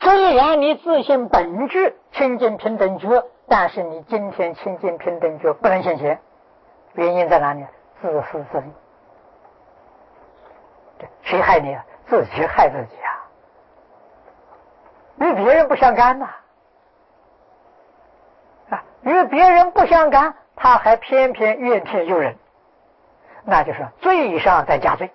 虽然你自性本质清净平等觉，但是你今天清净平等觉不能现前，原因在哪里？自私自利。谁害你啊？自己害自己啊，与别人不相干呐。与别人不相干，他还偏偏怨天尤人，那就是罪上再加罪。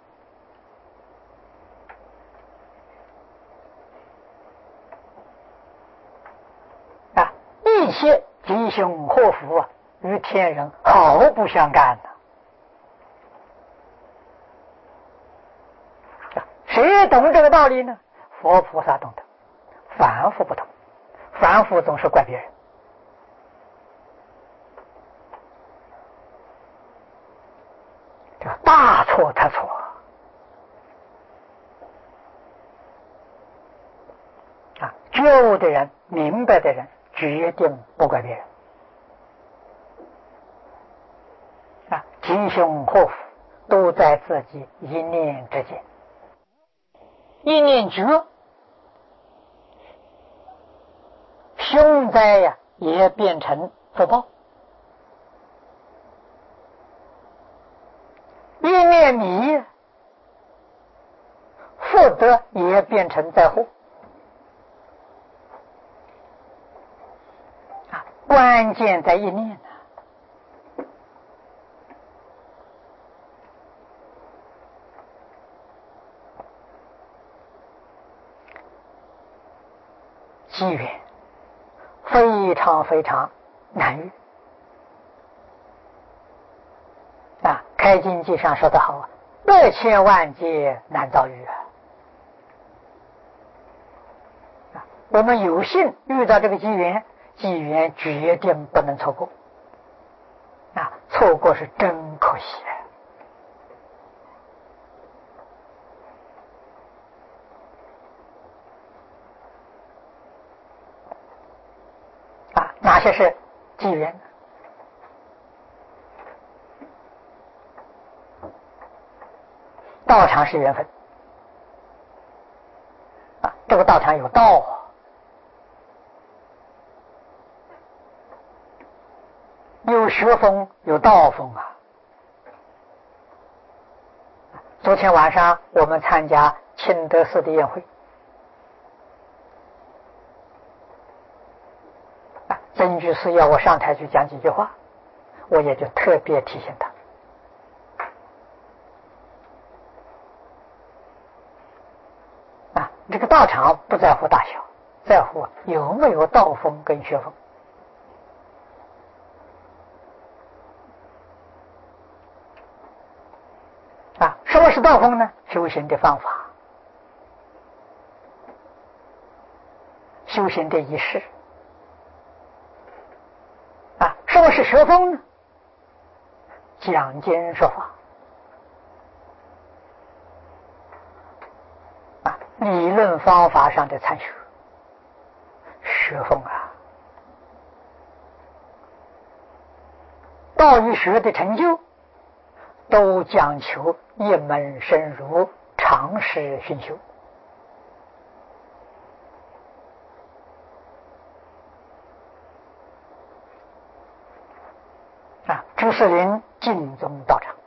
一切吉凶祸福与天人毫不相干的。谁懂这个道理呢？佛菩萨懂得，凡夫不懂。凡夫总是怪别人。这大错特错。觉悟的人，明白的人，决定不怪别人。吉凶祸福都在自己一念之间。一念觉，凶灾也变成福报；一念迷，福德也变成灾祸。关键在一念机缘非常非常难遇。开经记上说得好，百千万劫难遭遇。我们有幸遇到这个机缘，机缘决定不能错过。错过是真可惜。哪些是机缘？道场是缘分。这个道场有道有学风，有道风昨天晚上我们参加清德寺的宴会，曾居士要我上台去讲几句话，我也就特别提醒他。这个道场不在乎大小，在乎有没有道风跟学风。什么是道风呢？修行的方法，修行的仪式。什么是学风呢？讲经说法。理论方法上的参学，学风道与学的成就都讲求一门深入，长时熏修。朱士林净宗道场，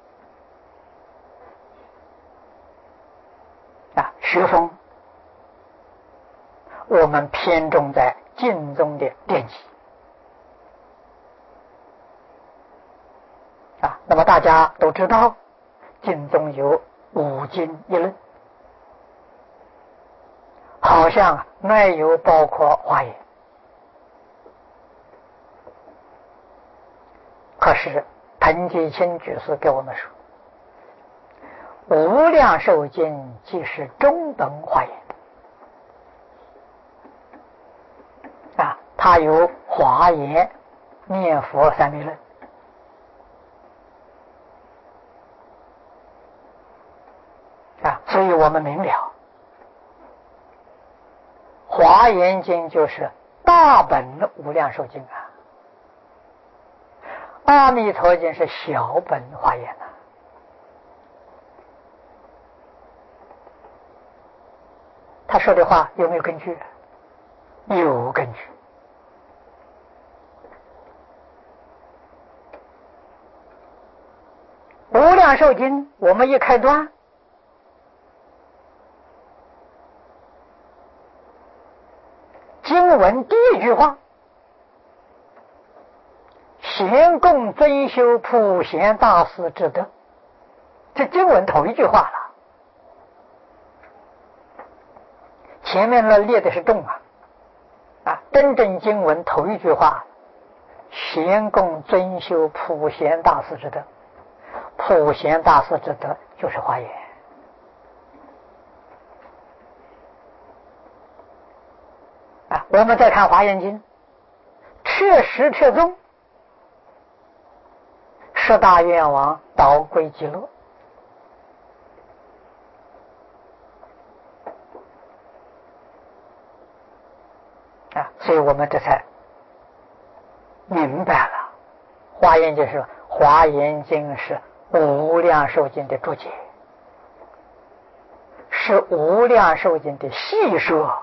学风我们偏重在净宗的典籍。那么大家都知道，净宗有5经1论，好像没有包括华严。可是彭基清居士给我们说，无量寿经即是中本华严。它有华严念佛三昧论。所以我们明了，华严经就是大本无量寿经阿弥陀经是小本华严啊。 他说的话有没有根据？有根据。无量寿经我们一开端，经文第一句话，贤供尊修普贤大士之德，这经文头一句话了。前面呢列的是重真正经文头一句话，贤供尊修普贤大士之德，普贤大士之德就是华严。我们再看华严经，彻实彻宗，十大愿王导归极乐。所以我们这才明白了，华严经是华严经是无量寿经的注解，是无量寿经的细说。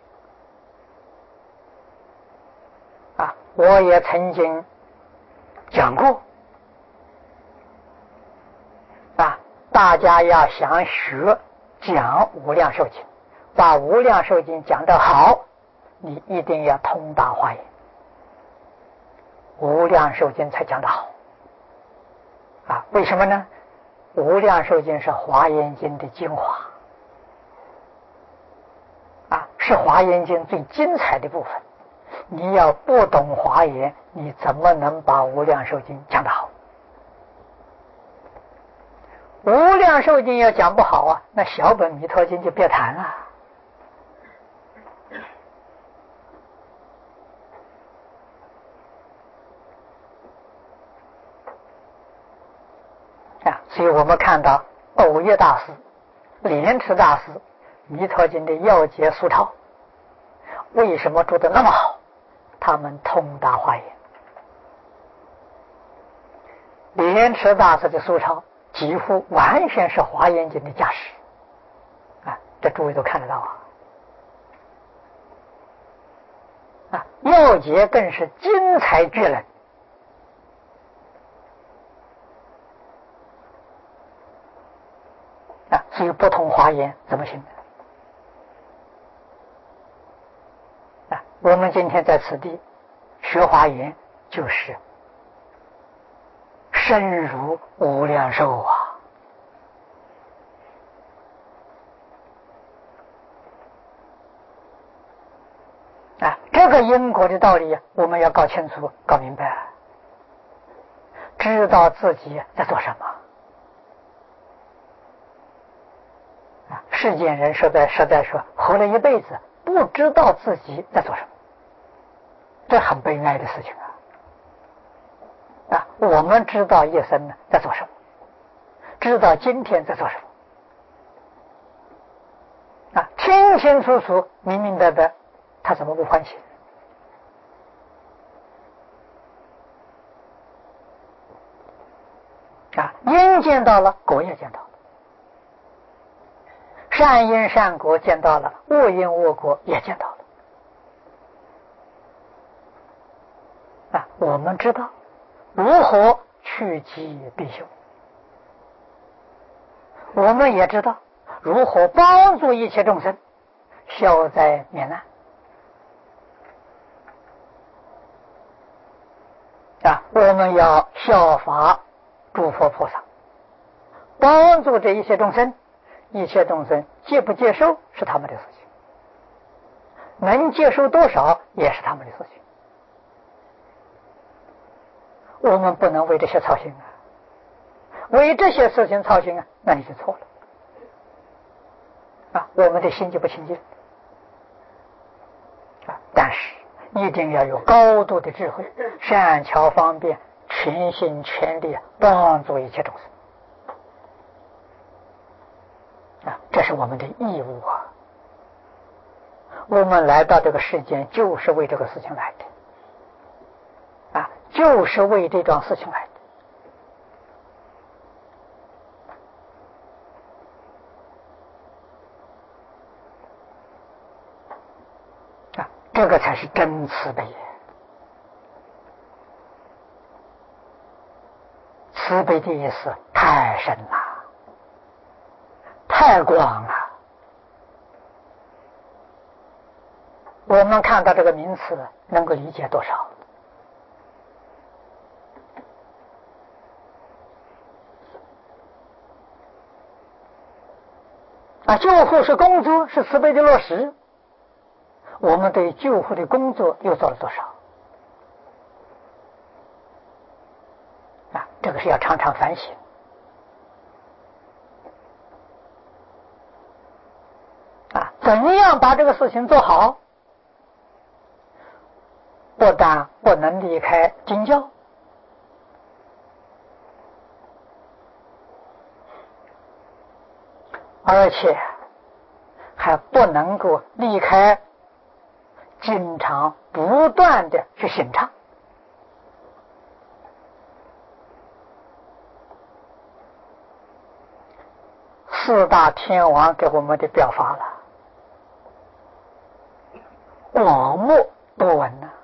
我也曾经讲过大家要想学讲无量寿经，把无量寿经讲得好，你一定要通达华严，无量寿经才讲得好为什么呢？无量寿经是华严经的精华是华严经最精彩的部分。你要不懂华严，你怎么能把无量寿经讲得好？无量寿经要讲不好那小本弥陀经就别谈了。所以我们看到偶月大师、莲池大师弥陀经的要解疏钞为什么做得那么好？他们通达华严。莲池大师的疏钞几乎完全是华严经的加持这诸位都看得到要解更是精彩绝伦所以不通华严怎么行呢？我们今天在此地学华严，就是深入无量寿这个因果的道理我们要搞清楚搞明白，知道自己在做什么世间人实在说活了一辈子不知道自己在做什么，这很悲哀的事情我们知道一生在做什么，知道今天在做什么清清楚楚明明白白，他怎么不欢喜因见到了，果也见到了，善因善果见到了，恶因恶果也见到了我们知道如何趋吉避凶，我们也知道如何帮助一切众生消灾免难我们要效法诸佛菩萨，帮助这一切众生，一切众生接不接受是他们的事情，能接受多少也是他们的事情，我们不能为这些操心为这些事情操心那你就错了我们的心就不清净但是一定要有高度的智慧，善巧方便，全心全力帮助一切众生这是我们的义务我们来到这个世间就是为这个事情来的就是为这桩事情来的这个才是真慈悲。慈悲的意思太深了，太广了。我们看到这个名词能够理解多少？救护是工作，是慈悲的落实。我们对救护的工作又做了多少？这个是要常常反省。怎么样把这个事情做好？不但不能离开经教，而且还不能够离开经常不断的去审查。四大天王给我们的表法了，广目多闻呐。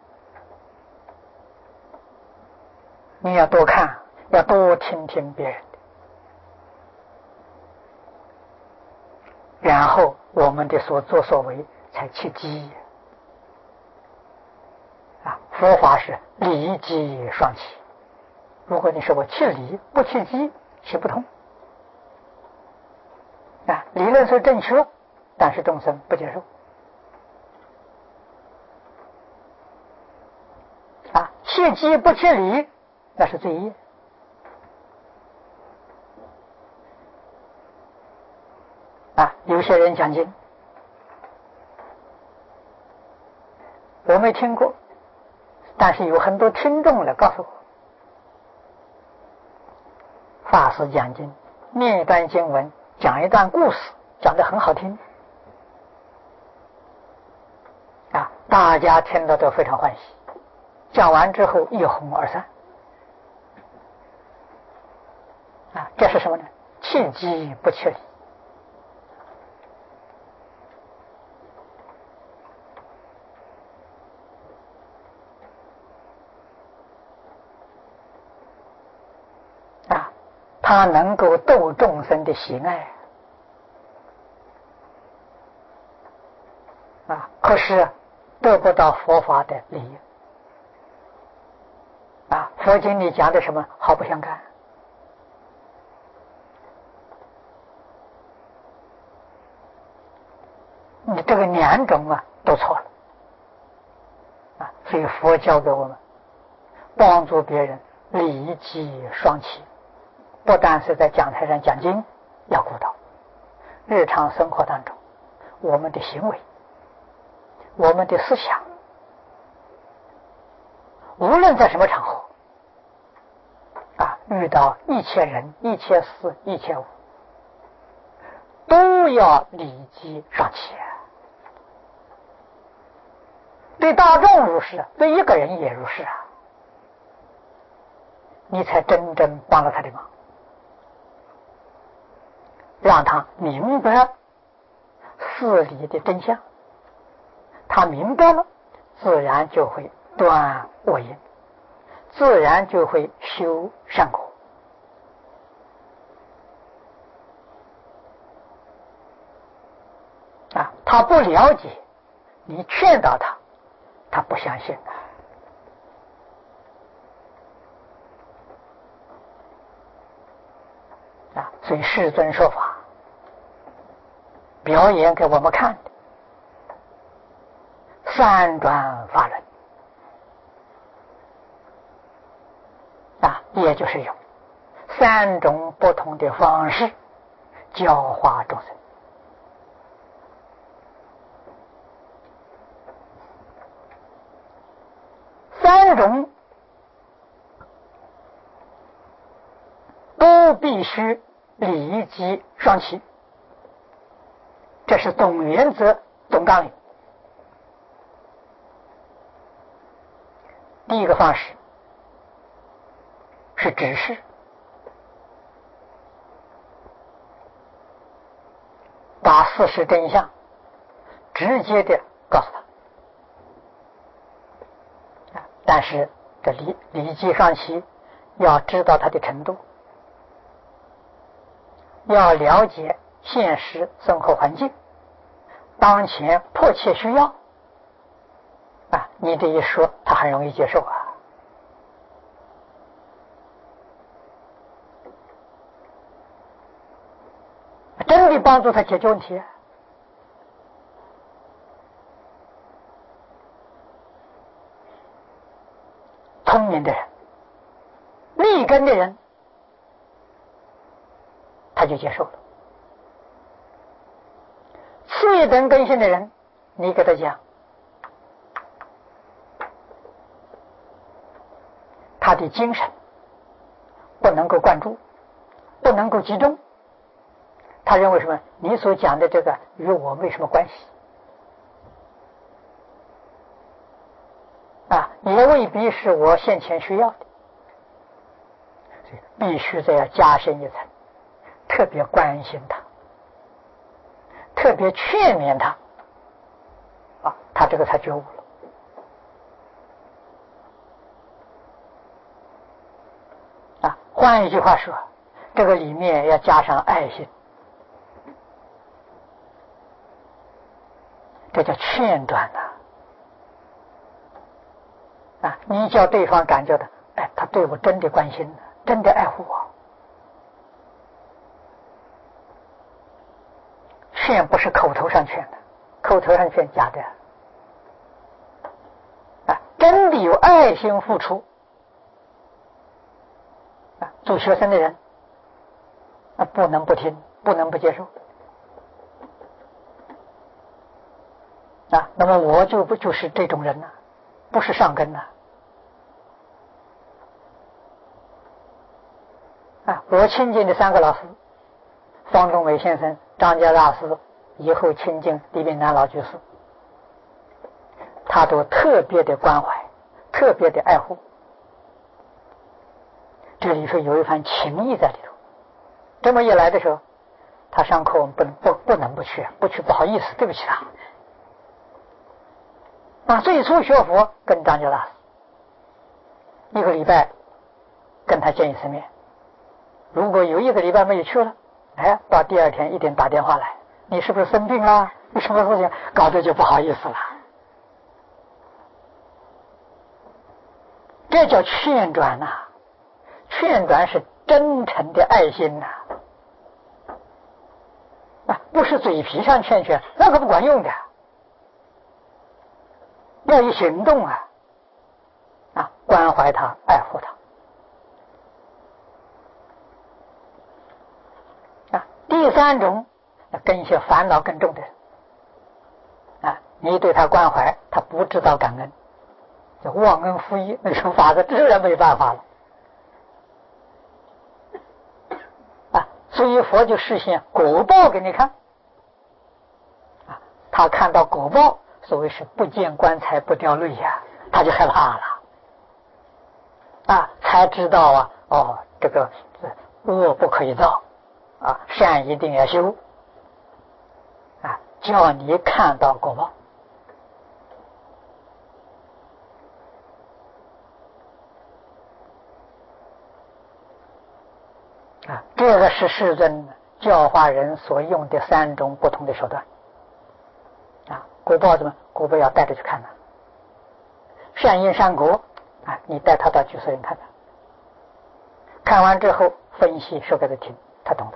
你要多看，要多听听别人的，然后我们的所作所为才契机。佛法是理机双起，如果你说我契理不契机，行不通。理论是正确，但是众生不接受。契机不契理，那是罪业。有些人讲经，我没听过，但是有很多听众来告诉我，法师讲经，念一段经文，讲一段故事，讲得很好听，大家听了都非常欢喜，讲完之后一哄而散。这是什么呢？契机不契理。他能够逗众生的喜爱，可是得不到佛法的利益。佛经里讲的什么毫不相干。你这个两种都错了。所以佛教给我们帮助别人理机双起，不但是在讲台上讲经要顾到，日常生活当中我们的行为，我们的思想，无论在什么场合遇到一切人、一切事、一切物，都要理机双起。对大众如是，对一个人也如是你才真正帮了他的忙，让他明白事理的真相。他明白了，自然就会断恶因，自然就会修善果。他不了解，你劝导他，他不相信所以世尊说法，表演给我们看的三转法轮也就是用三种不同的方式教化众生。三种都必须理机双起，这是总原则、总纲领。第一个方式是指示，把事实真相直接的告诉他， 但是这礼记上期要知道它的程度，要了解现实生活环境，当前迫切需要啊，你这一说他很容易接受啊。真的帮助他解决问题。聪明的人，立根的人，他就接受了。次一等根性的人，你给他讲，他的精神不能够灌注，不能够集中。他认为什么？你所讲的这个与我没什么关系啊，也未必是我现前需要的，所以必须再要加深一层，特别关心他，特别劝勉他啊，他这个才觉悟了啊。换一句话说，这个里面要加上爱心。这叫劝转啊！你叫对方感觉到，哎，他对我真的关心，真的爱护我。劝不是口头上劝的，口头上劝假的啊！真的有爱心付出啊！做学生的人啊，不能不听，不能不接受。啊，那么我就是这种人不是上根啊！我亲近的3个老师，方东伟先生、张家大师，以后亲近李炳南老居士，他都特别的关怀，特别的爱护。这里头有一番情谊在里头。这么一来的时候，他上课我们不能不去，不去不好意思，对不起他。啊，最初学佛跟张家大师1个礼拜跟他见一次面，如果有1个礼拜没有去了，哎，到第2天一定打电话来，你是不是生病了？有什么事情搞得就不好意思了。这叫劝转劝转是真诚的爱心不是嘴皮上劝，那个不管用的。要有行动关怀他，爱护他第3种，跟一些烦恼更重的人你对他关怀，他不知道感恩，就忘恩负义，那种法子自然没办法了所以佛就示现果报给你看他看到果报，所谓是不见棺材不掉泪他就害怕了才知道这个恶不可以造善一定要修叫你看到果报这个是世尊教化人所用的3种不同的手段果报怎么？果报要带着去看善因善果你带他到居士院看看完之后分析说给他听，他懂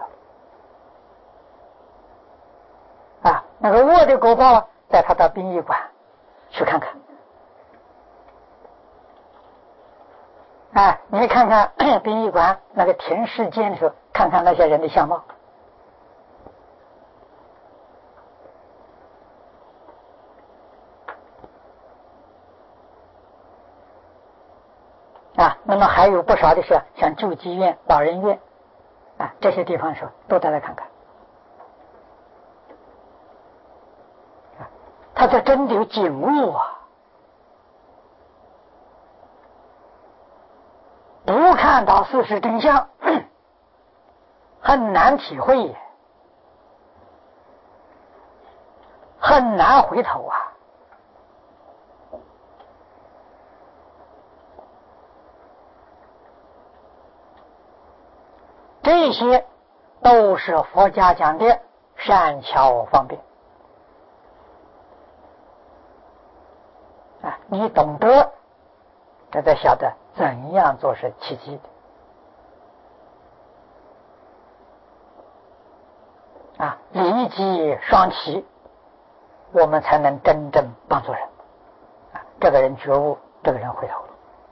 得那个恶的果报带他到殡仪馆去看看你看看殡仪馆那个停尸间的时候，看看那些人的相貌那么还有不少的是像救济院、老人院这些地方的时候都带来看看他这真的有警悟不看到事实真相很难体会很难回头这些都是佛家讲的善巧方便啊，你懂得，这才晓得怎样做是契机的啊，利己双齐，我们才能真正帮助人啊。这个人觉悟，这个人回头了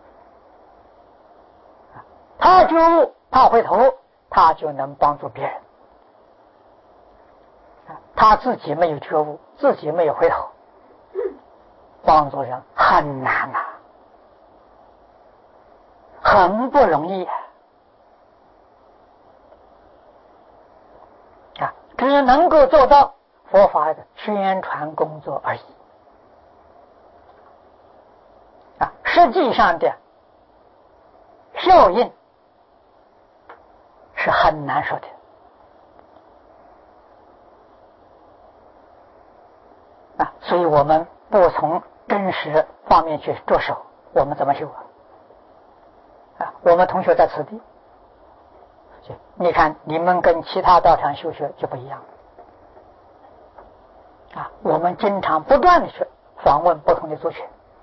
啊，他觉悟，他回头，他就能帮助别人啊。他自己没有觉悟，自己没有回头，帮助人很难呐，很不容易啊，只能够做到佛法的宣传工作而已啊，实际上的效应是很难说的啊，所以我们不从真实方面去着手，我们怎么修啊？我们同学在此地，你看你们跟其他道场修学就不一样啊，我们经常不断的去访问不同的族群，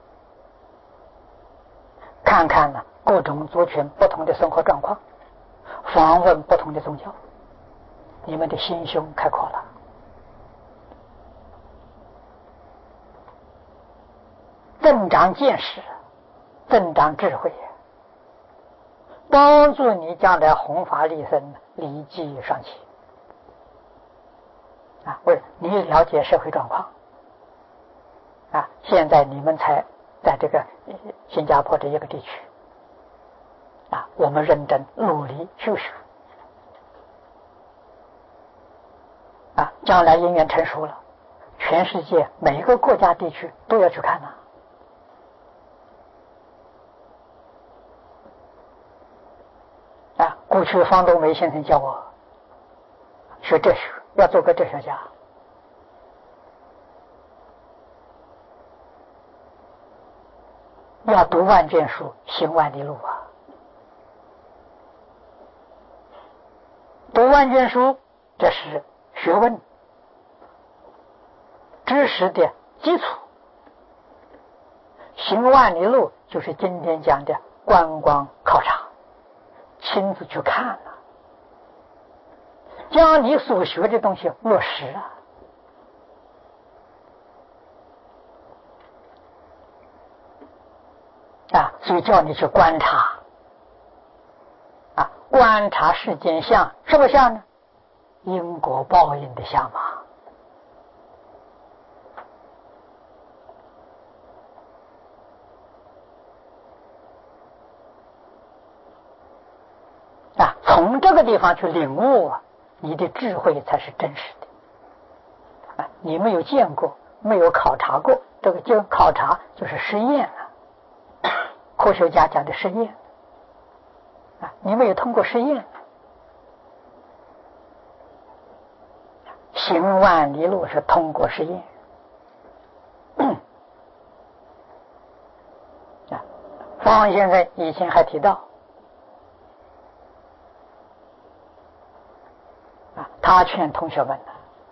看看呢各种族群不同的生活状况，访问不同的宗教，你们的心胸开阔了，增长见识，增长智慧，帮助你将来弘法利生，利己双齐啊！为你了解社会状况啊，现在你们才在这个新加坡这一个地区啊，我们认真努力修学啊，将来因缘成熟了，全世界每一个国家地区都要去看呐啊！过去方东梅先生教我学哲学，要做个哲学家，要读万卷书，行万里路啊！读万卷书，这是学问知识的基础，行万里路就是今天讲的观光考察，亲自去看了，将你所学的东西落实啊，所以叫你去观察啊，观察世间相，什么相呢？因果报应的相嘛。啊，从这个地方去领悟啊，你的智慧才是真实的啊！你没有见过，没有考察过，这个就考察就是实验啊，科学家讲的实验啊，你没有通过实验，行万里路是通过实验啊。方先生以前还提到他劝同学们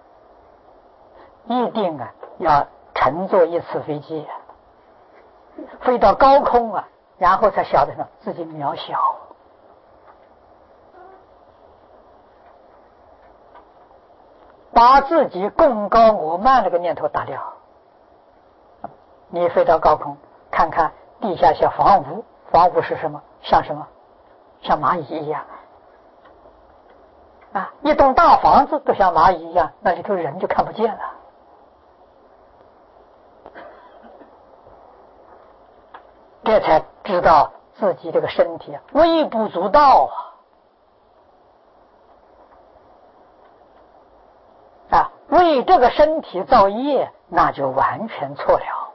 一定要乘坐一次飞机飞到高空然后才晓得说自己渺小，把自己更高我慢那个念头打掉。你飞到高空看看地下些房屋，房屋是什么？像什么？像蚂蚁一样啊！一栋大房子都像蚂蚁一样，那里头人就看不见了。这才知道自己这个身体微不足道啊！为这个身体造业，那就完全错了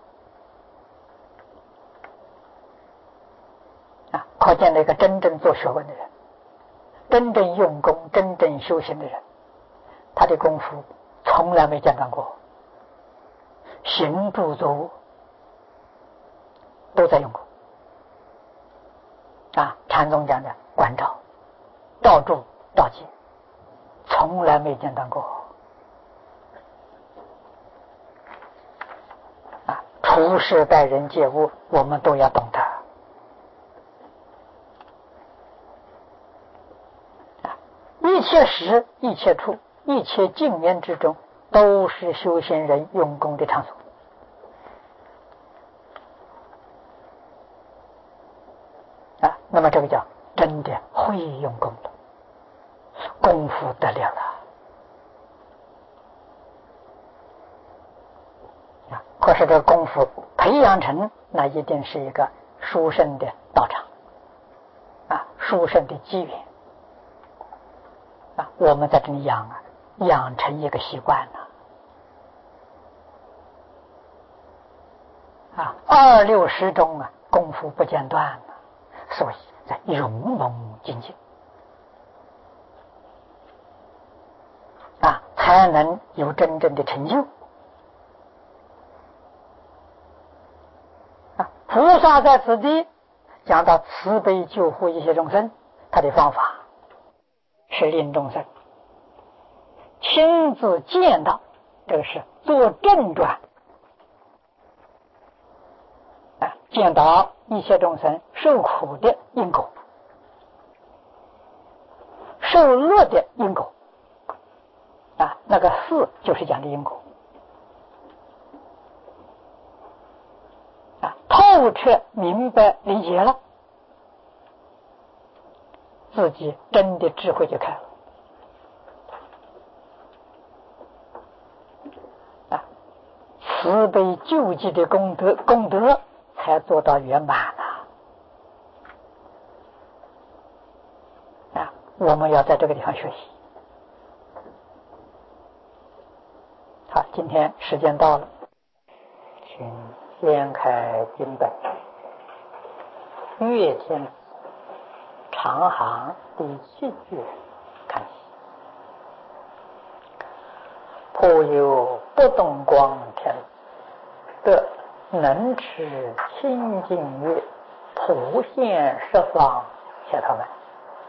啊！可见那个真正做学问的人，真正用功、真正修行的人，他的功夫从来没间断过，行住坐卧都在用功啊！禅宗讲的观照，照住道劫，从来没间断过。处事待人接物，我们都要懂得。一切时、一切处、一切境缘之中，都是修行人用功的场所。那么这个叫真的会用功了，功夫得了了。可是这功夫培养成，那一定是一个殊胜的道场，殊胜的机缘。我们在这里养成一个习惯了。26中功夫不间断了，所以在勇猛精进才能有真正的成就。菩萨在此地讲到慈悲救护一切众生，他的方法是令众生亲自见到，这个是做正转，见到一切众生受苦的因果，受恶的因果，那个四就是讲的因果，透彻明白理解了，自己真的智慧就开了。慈悲救济的功德才做到圆满了。我们要在这个地方学习。好，今天时间到了，请掀开经本《月天子长行》第7句看起。颇有不动光天得能持清净月，普现十方解脱门。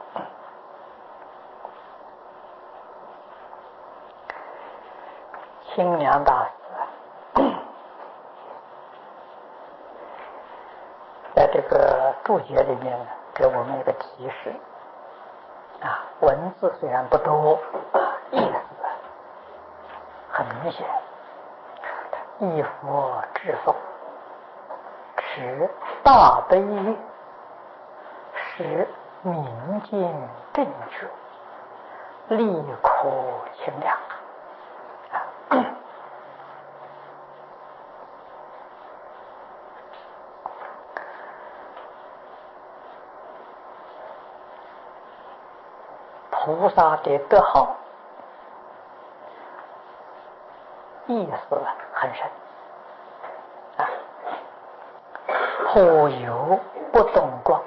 清凉大师在这个注解里面给我们一个提示文字虽然不多，意思很明显。一佛至颂，持大悲乐，使明见正觉，利苦清凉。菩萨的德号意思很深颇有不动光。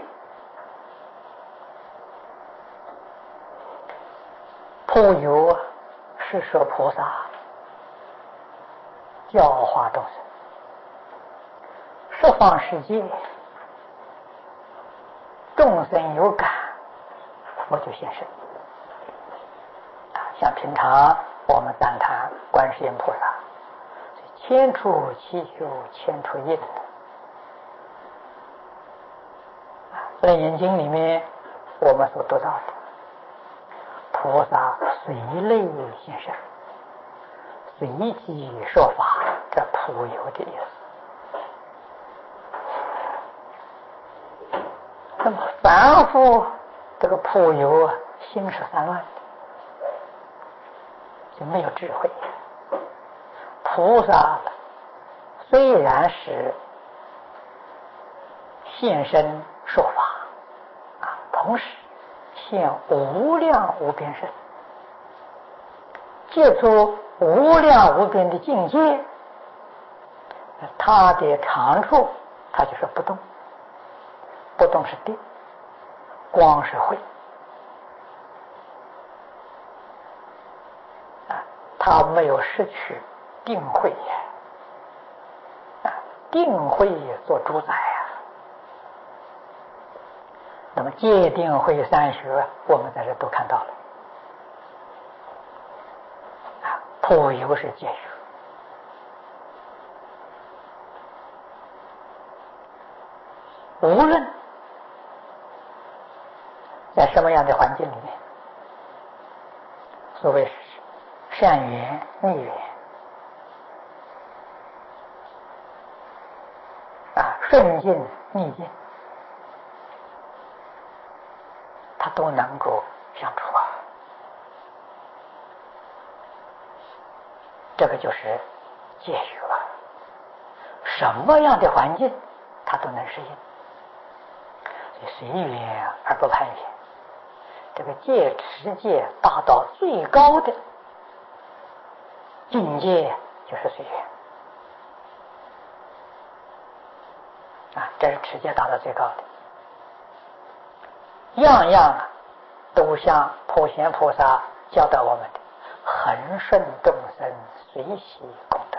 颇有是说菩萨教化众生，十方世界众生有感，佛就现身。像平常我们赞叹观世音菩萨，千处祈求千处应。楞严经里面我们所读到的菩萨随类现身，随机说法，这颇有的意思。那么凡夫这个颇有心是散乱的，就没有智慧。菩萨虽然是现身说法同时现无量无边身，借出无量无边的境界，他的长处他就是不动，不动是定，光是慧他没有失去定慧定慧做主宰那么戒定慧三学我们在这都看到了普有是戒语。无论在什么样的环境里面，所谓善缘逆缘顺境逆境，他都能够相处这个就是戒语什么样的环境他都能适应，随缘而不攀缘。这个戒持戒达到最高的境界就是随缘这是持戒达到最高的。样样都像普贤菩萨教导我们的恒顺众生随喜功德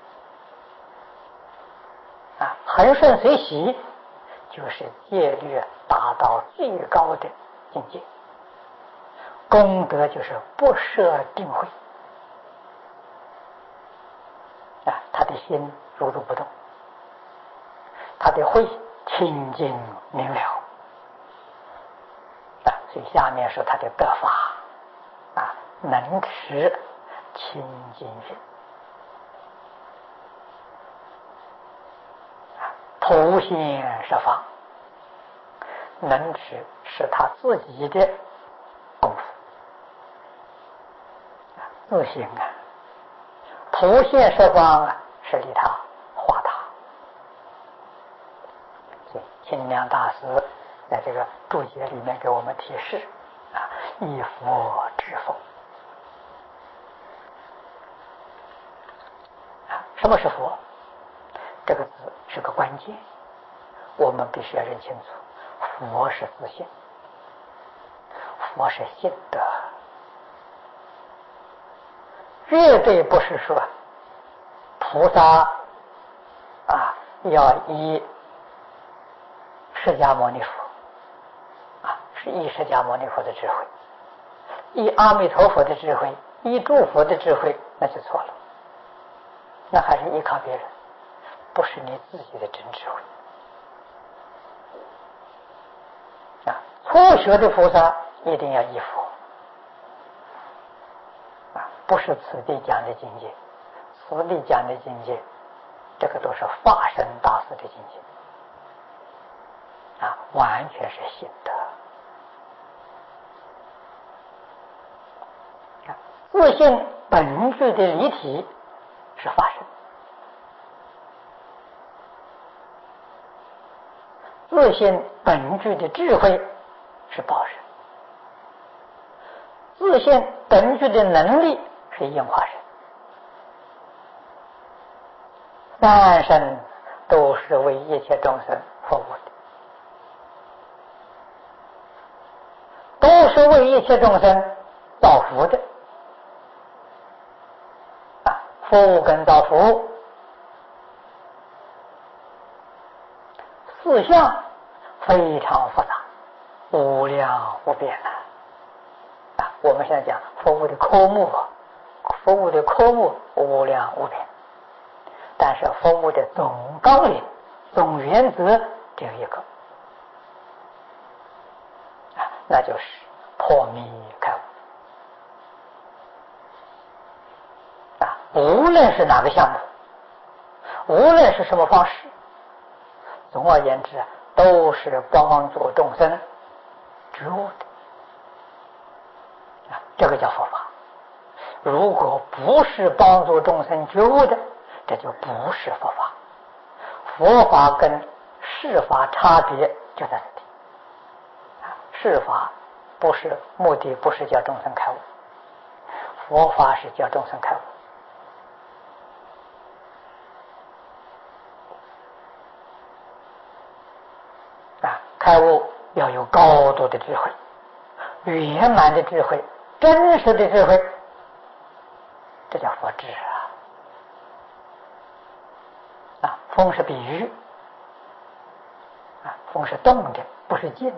恒顺随喜就是戒律达到最高的境界，功德就是不设定慧他的心如如不动，他的慧清净明了所以下面说他的德法能持清净心普现十方，能持是他自己的功夫自性普现十方是利他化他。所以清凉大师在这个注解里面给我们提示依佛知佛什么是佛？这个字是个关键，我们必须要认清楚。佛是自性，佛是性德，绝对不是说菩萨要依释迦牟尼佛是依释迦牟尼佛的智慧，依阿弥陀佛的智慧，依诸佛的智慧，那就错了，那还是依靠别人，不是你自己的真智慧初学的菩萨一定要依佛不是此地讲的境界，此地讲的境界这个都是法身大师的境界完全是性德自性本具的离体是法身，自性本具的智慧是报身，自性本具的能力是应化身，三身都是为一切众生服务的，都是为一切众生造福的服务跟造福四项非常复杂，无量无边我们现在讲服务的科目无量无边，但是服务的总纲领总原则只有一个那就是破迷开悟无论是哪个项目，无论是什么方式，总而言之都是帮助众生觉悟的这个叫佛法。如果不是帮助众生觉悟的，这就不是佛法。佛法跟世法差别就在这里世法不是目的，不是叫众生开悟，佛法是叫众生开悟开悟要有高度的智慧，圆满的智慧，真实的智慧，这叫佛智风是比喻风是动的，不是静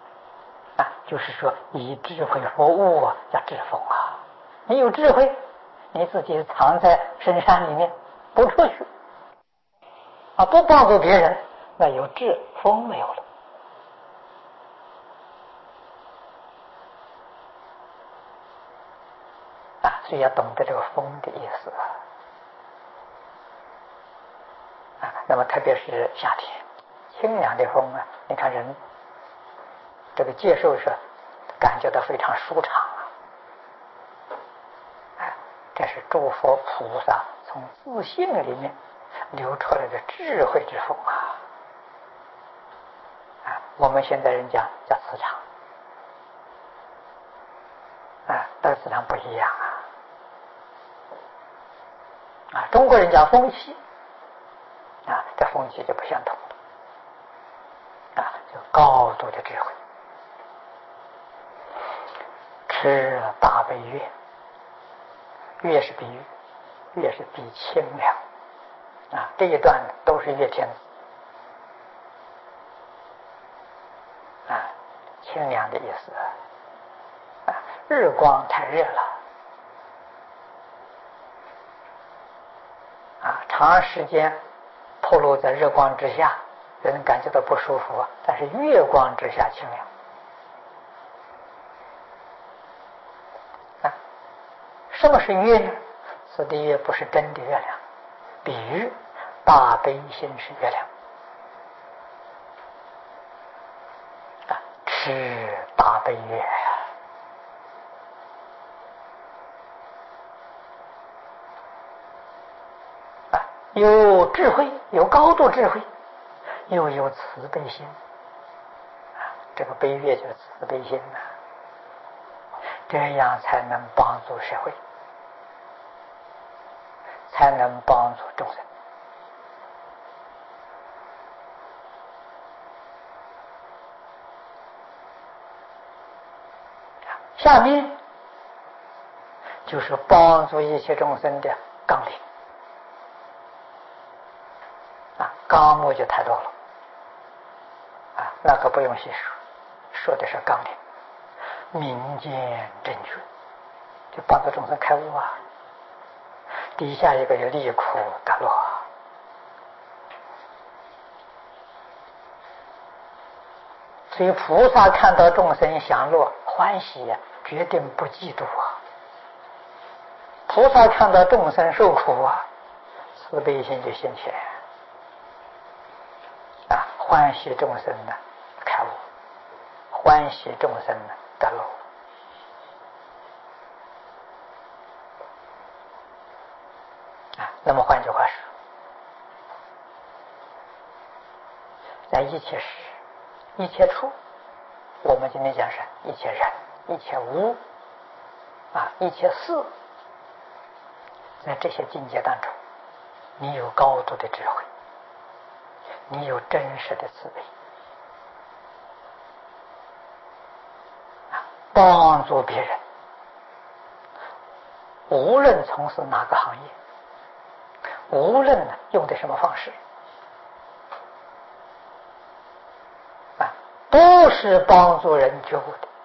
的就是说以智慧服务叫智风你有智慧你自己藏在深山里面，不出去不帮助别人，那有智风没有了所以要懂得这个风的意思那么特别是夏天清凉的风你看人这个接受是感觉到非常舒畅这是诸佛菩萨从自性里面流出来的智慧之风我们现在人讲叫磁场但磁场不一样中国人讲风气这风气就不相同了就高度的智慧。持大悲月，月是比喻，月是比清凉这一段都是月天子清凉的意思日光太热了长时间暴露在日光之下，人感觉到不舒服但是月光之下清凉什么是月呢？此地月不是真的月亮，比喻大悲心是月亮持大悲月有智慧，有高度智慧，又有慈悲心这个悲月就是慈悲心这样才能帮助社会，才能帮助众生下面就是帮助一切众生的纲领纲目就太多了那可不用细说，说的是纲领，民间正觉，就帮助众生开悟底下一个有离苦得乐所以菩萨看到众生享乐欢喜决定不嫉妒菩萨看到众生受苦慈悲心就现前欢喜众生开悟，欢喜众生得乐那么换句话说，在一切时一切处，我们今天讲是一切人一切物一切事，在这些境界当中，你有高度的智慧，你有真实的慈悲帮助别人，无论从事哪个行业，无论用的什么方式都是帮助人觉悟的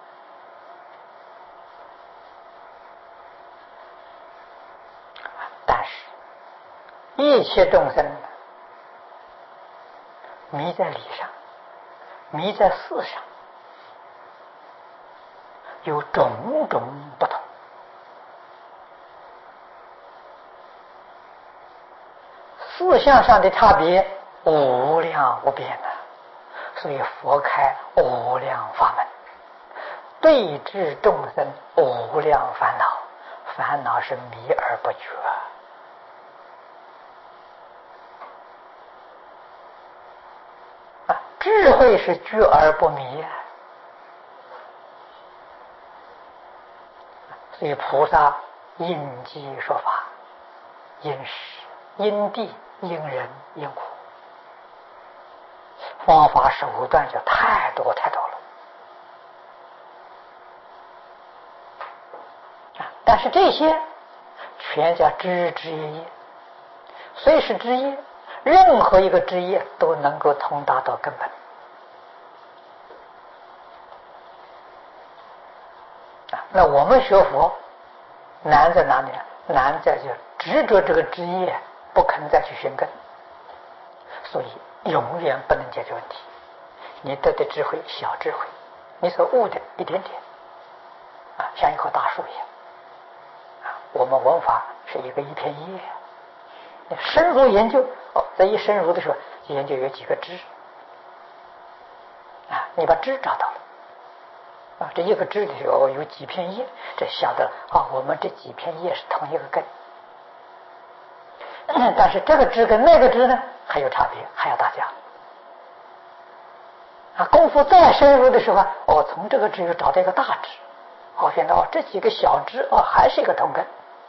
但是一切众生迷在理上，迷在事上，有种种不同思想上的差别无量无边所以佛开无量法门，对治众生无量烦恼，烦恼是迷而不觉智慧是觉而不迷所以菩萨因机说法，因时因地因人因果，方法手段就太多太多了但是这些全叫枝枝叶叶，虽是枝叶，任何一个枝叶都能够通达到根本那我们学佛难在哪里呢？ 难在就执着这个枝叶，不肯再去寻根，所以永远不能解决问题。你得的智慧小智慧，你所悟的一点点像一棵大树一样我们文法是一片叶，你深入研究在一深入的时候研究有几个枝你把枝找到了这一个枝里有几片叶，这晓得我们这几片叶是同一个根但是这个枝跟那个枝呢还有差别，还要打架功夫再深入的时候从这个枝又找到一个大枝现在这几个小枝还是一个同根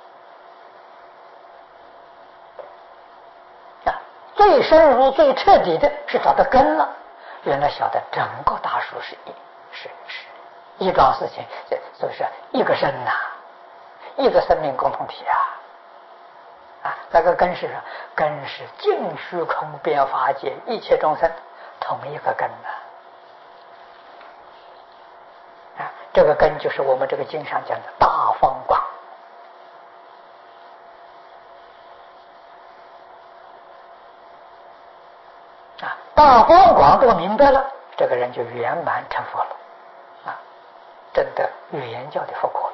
最深入最彻底的是找到根了，原来晓得整个大树是一桩事情，所以说一个身一个生命共同体那个根是根是尽虚空遍法界一切众生同一个根这个根就是我们这个经上讲的大方广大方广都明白了，这个人就圆满成佛了真的圆教的佛果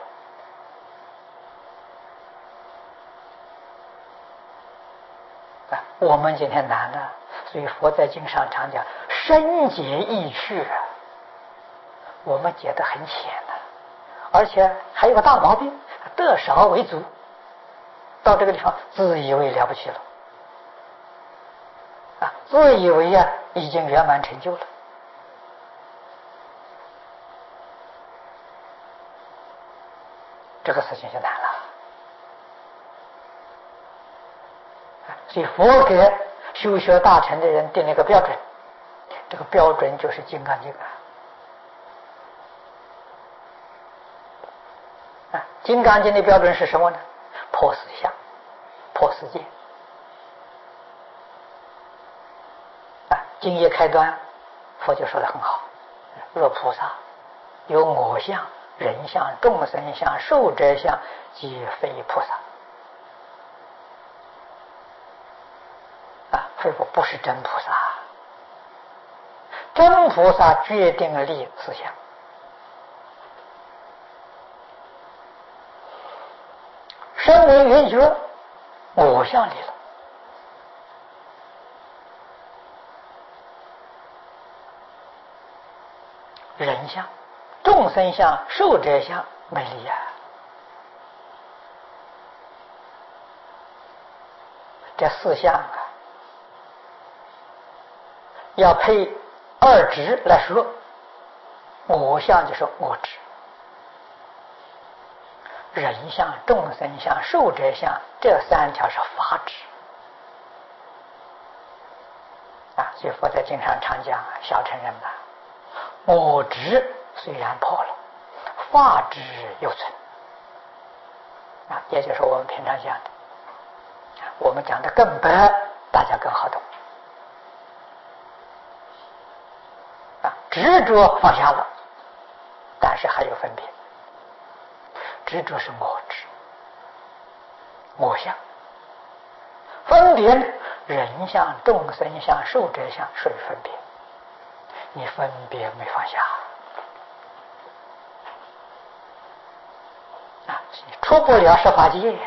了我们今天难所以佛在经上常讲深解易趣我们解得很浅而且还有个大毛病，得少为足，到这个地方自以为了不起了自以为已经圆满成就了这个事情就难了所以佛给修学大乘的人定了一个标准，这个标准就是《金刚经》《金刚经》的标准是什么呢？破四相，破世界经一开端佛就说得很好，若菩萨有我相、人相、众生相、寿者相，即非菩萨非不是真菩萨，真菩萨决定立四相身为圆觉我相离了人相、众生相、寿者相没离这四相要配二执来说，我相就是我执，人相、众生相、寿者相这三条是法执所以佛在经上常讲小乘人我执虽然破了，法执犹存也就是我们平常讲的，我们讲的更白，大家更好懂执着放下了，但是还有分别，执着是我执我相，分别呢人相、众生相、寿者相属于分别，你分别没放下你出不了十法界，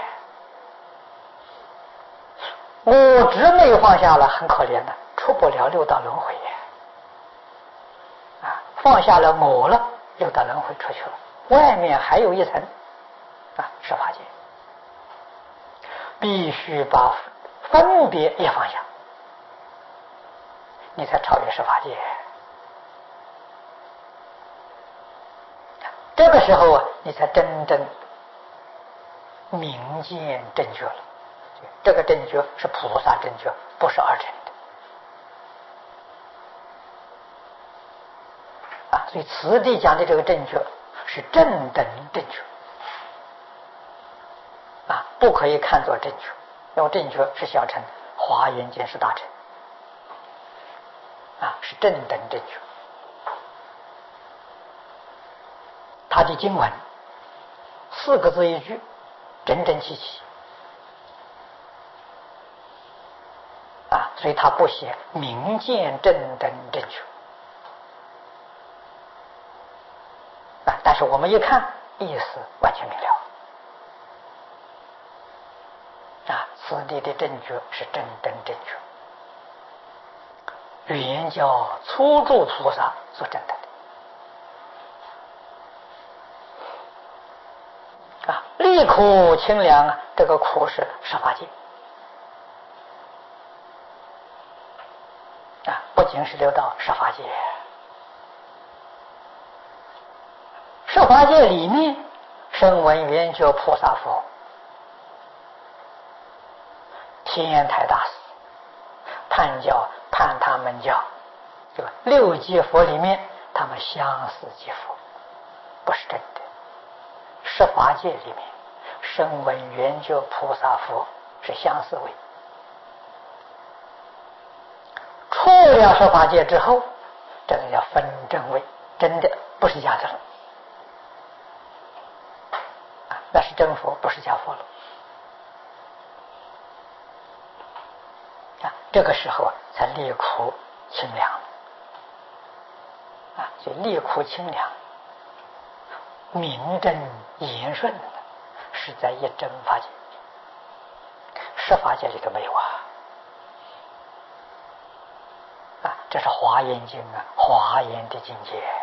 我执没有放下了，很可怜的，出不了六道轮回放下了我了，六道轮回出去了，外面还有一层十法界，必须把分别也放下，你才超越十法界。这个时候你才真正明见正觉了。这个正觉是菩萨正觉，不是二乘的所以此地讲的这个正觉是正等正觉不可以看作正觉，因为正觉是小乘，华严经是大乘是正等正觉。他的经文4个字一句，整整齐齐， 所以他不写明见正等正觉但是我们一看，意思完全明了此地的正觉是正等正觉，原教初住菩萨所证得的利苦清凉这个苦是十法界不仅是六道，十法界，十法界里面声闻缘觉菩萨佛、天台大师、探教、探他们教，这个六界佛里面，他们相似即佛，不是真的。十法界里面，声闻缘觉菩萨佛是相似位。出了十法界之后，这个叫分真位，真的不是假的了那是真佛，不是假佛了这个时候才利苦清凉所以利苦清凉明正言顺是在一真法界，十法界里头没有这是华严经华严的境界